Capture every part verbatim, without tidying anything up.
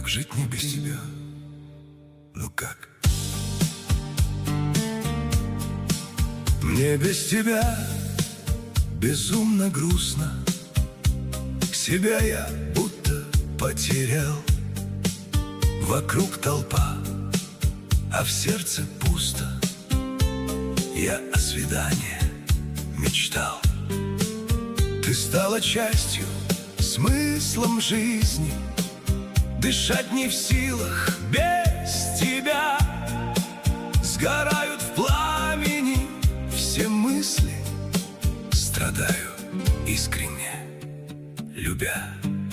Как жить не без тебя? Ну как? Мне без тебя безумно грустно. Себя я будто потерял. Вокруг толпа, а в сердце пусто. Я о свидании мечтал. Ты стала частью, смыслом жизни. Дышать не в силах без тебя. Сгорают в пламени все мысли. Страдаю искренне, любя.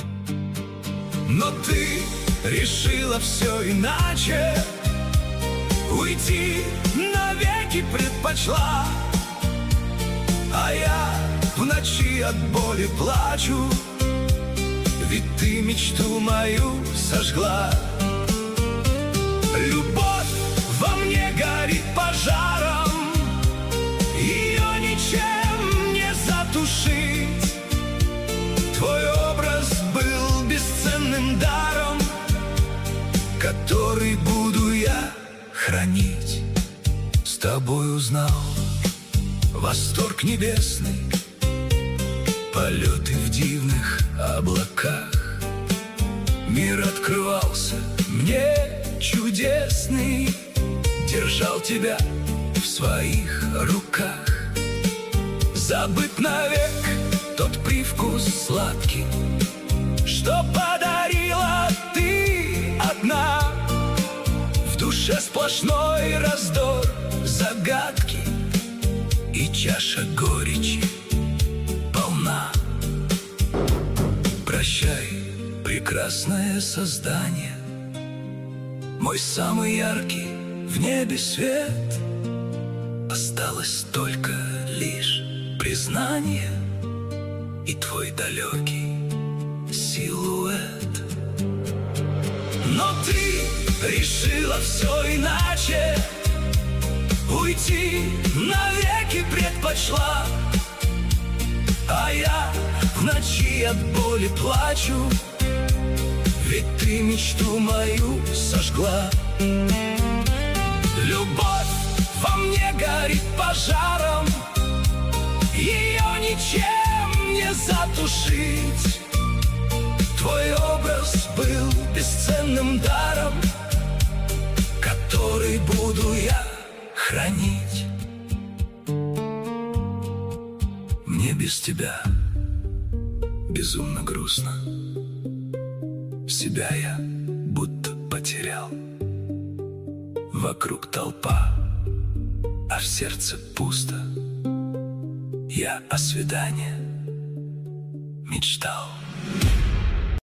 Но ты решила все иначе. Уйти навеки предпочла. А я в ночи от боли плачу. Ведь ты мечту мою сожгла. Любовь во мне горит пожаром. Ее ничем не затушить. Твой образ был бесценным даром, который буду я хранить. С тобой узнал восторг небесный, полеты в дивных облаках. Мир открывался мне чудесный. Держал тебя в своих руках. Забыт навек тот привкус сладкий, что подарила ты одна. В душе сплошной раздор загадки, и чаша горечи полна. Прощай, прекрасное создание, мой самый яркий в небе свет. Осталось только лишь признание и твой далекий силуэт. Но ты решила все иначе. Уйти навеки предпочла. А я в ночи от боли плачу. Ведь ты мечту мою сожгла. Любовь во мне горит пожаром. Ее ничем не затушить. Твой образ был бесценным даром, который буду я хранить. Мне без тебя безумно грустно. Себя я будто потерял. Вокруг толпа, а в сердце пусто. Я о свидании мечтал.